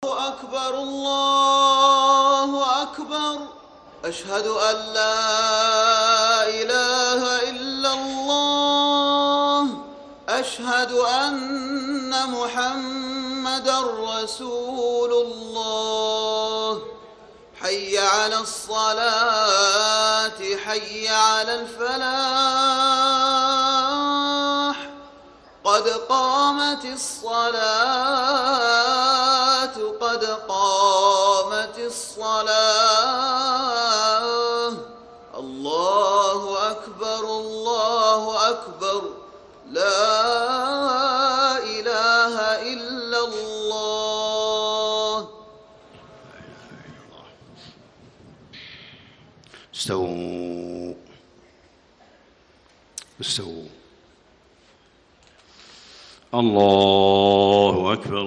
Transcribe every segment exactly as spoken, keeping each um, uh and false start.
أكبر الله أكبر أشهد أن لا إله إلا الله أشهد أن محمدًا رسول الله حي على الصلاة حي على الفلاح قد قامت الصلاة قد قامت الصلاة الله أكبر الله أكبر لا إله إلا الله. استووا استووا. الله أكبر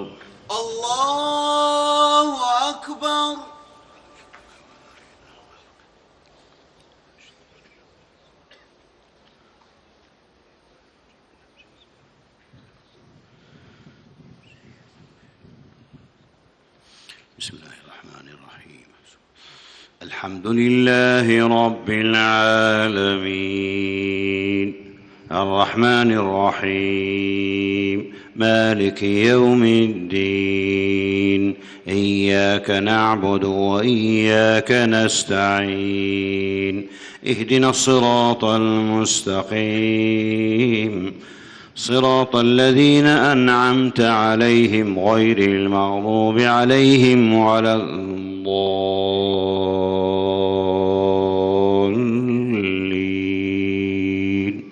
الله أكبر. بسم الله الرحمن الرحيم. الحمد لله رب العالمين الرحمن الرحيم مالك يوم الدين إياك نعبد وإياك نستعين اهدنا الصراط المستقيم صراط الذين أنعمت عليهم غير المغضوب عليهم ولا الضالين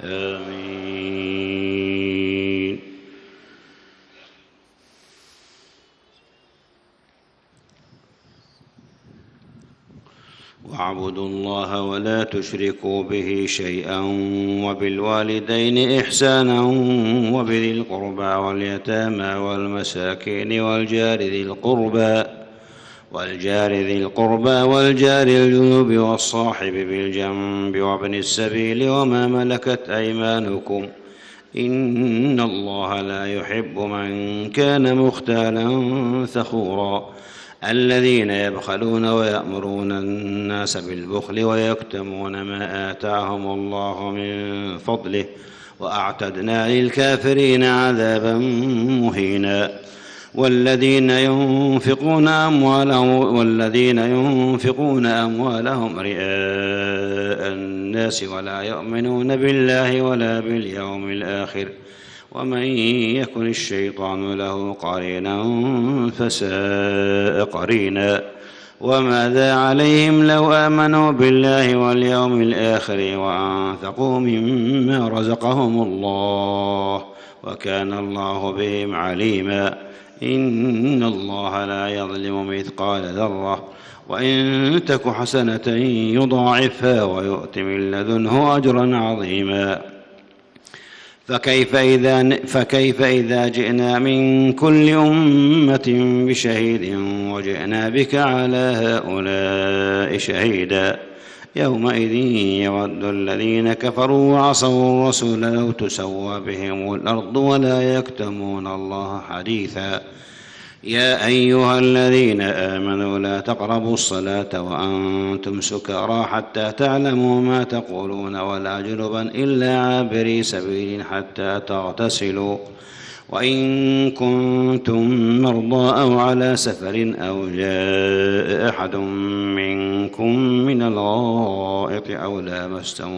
آمين. واعبدوا الله ولا تشركوا به شيئا وبالوالدين إحسانا وبذي القربى واليتامى والمساكين والجار ذي القربى والجار ذي القربى والجار الجنوب والصاحب بالجنب وابن السبيل وما ملكت أيمانكم إن الله لا يحب من كان مختالا فخورا الذين يبخلون ويأمرون الناس بالبخل ويكتمون ما آتاهم الله من فضله وأعتدنا للكافرين عذابا مهينا. والذين ينفقون أموالهم والذين ينفقون أموالهم رئاء الناس ولا يؤمنون بالله ولا باليوم الآخر ومن يكن الشيطان له قرينا فساء قرينا. وماذا عليهم لو آمنوا بالله واليوم الآخر وأنفقوا مما رزقهم الله وكان الله بهم عليما. إن الله لا يظلم مثقال ذرة وإن تك حسنة يضاعفها ويؤت من لدنه أجرا عظيما. فكيف إذا, فكيف إذا جئنا من كل أمة بشهيد وجئنا بك على هؤلاء شهيدا يومئذ يود الذين كفروا وعصوا الرسول لو تسوى بهم الأرض ولا يكتمون الله حديثا. يا أيها الذين آمنوا لا تقربوا الصلاة وأنتم سكارى حتى تعلموا ما تقولون ولا جنبا إلا عابري سبيل حتى تغتسلوا وإن كنتم مرضى أو على سفر أو جاء أحد منكم من الغائط أو لامستم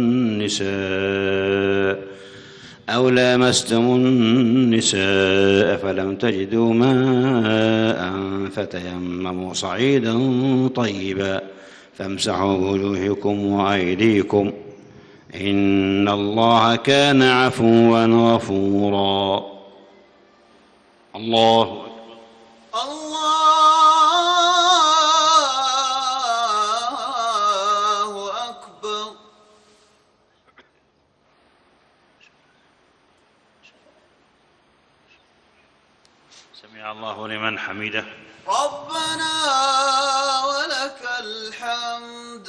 النساء أو لامستم النساء فلم تجدوا ماء فتيمموا صعيدا طيبا فامسحوا بوجوهكم وأيديكم إن الله كان عفوا غفورا. الله أكبر. الله أكبر. سمع الله لمن حمده. ربنا ولك الحمد.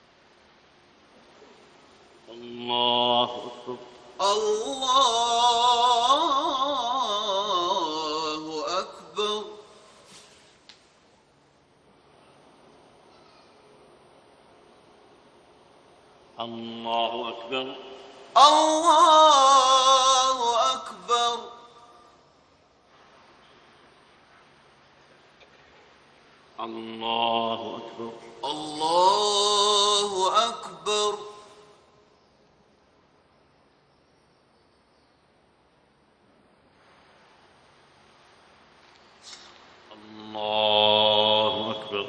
الله أكبر. الله الله أكبر. الله أكبر. الله أكبر. الله أكبر. الله أكبر.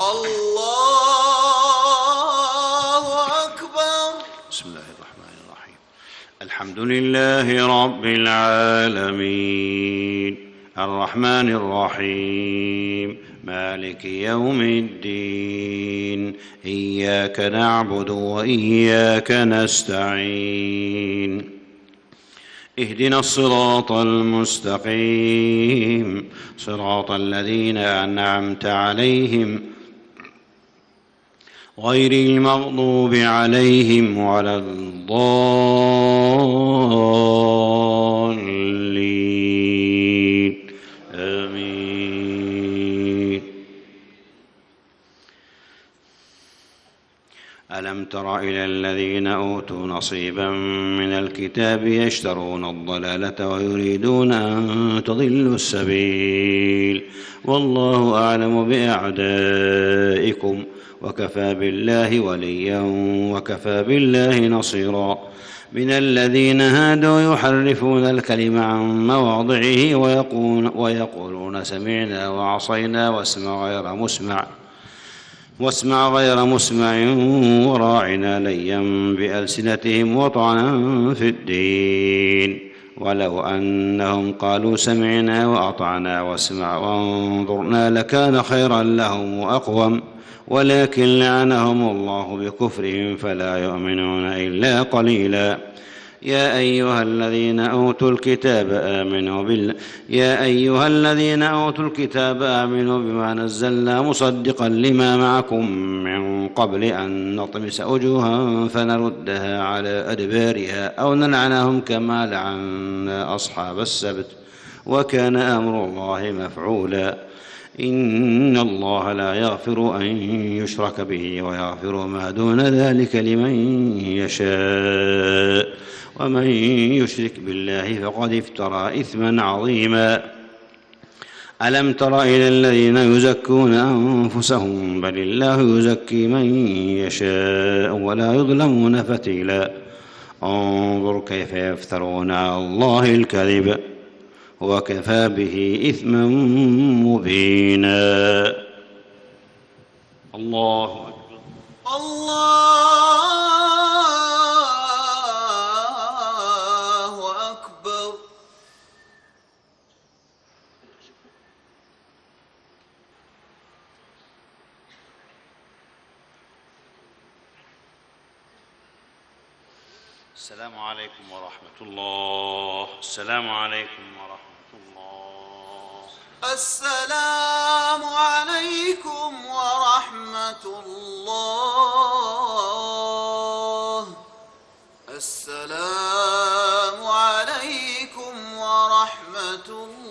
الله أكبر. بسم الله الرحمن الرحيم. الحمد لله رب العالمين الرحمن الرحيم مالك يوم الدين إياك نعبد وإياك نستعين اهدنا الصراط المستقيم صراط الذين أنعمت عليهم غير المغضوب عليهم ولا الضالين آمين. ألم تر إلى الذين أوتوا نصيبا من الكتاب يشترون الضلالة ويريدون أن تضلوا السبيل والله أعلم بأعدائكم وكفى بالله وليا وكفى بالله نصيرا. من الذين هادوا يحرفون الكلم عن مواضعه ويقول ويقولون سمعنا وعصينا واسمع غير مسمع واسمع غير مسمع وراعنا ليا بألسنتهم وطعنا في الدين ولو أنهم قالوا سمعنا وأطعنا واسمع وانظرنا لكان خيرا لهم وأقوم ولكن لعنهم الله بكفرهم فلا يؤمنون إلا قليلا. يا أيها الذين أوتوا الكتاب آمنوا بالله يا أيها الذين أوتوا الكتاب آمنوا بما نزلنا مصدقا لما معكم من قبل أن نطمس وجوها فنردها على أدبارها أو نلعنهم كما لعنا أصحاب السبت وكان أمر الله مفعولا. إن الله لا يغفر أن يشرك به ويغفر ما دون ذلك لمن يشاء ومن يشرك بالله فقد افترى إثما عظيما. ألم تر إلى الذين يزكون أنفسهم بل الله يزكي من يشاء ولا يظلمون فتيلا. انظر كيف يفترون على الله الكذب وكفى به إثما مبينا. الله أكبر. الله أكبر. السلام عليكم ورحمة الله. السلام عليكم ورحمة الله. السلام عليكم ورحمة الله. السلام عليكم ورحمة الله.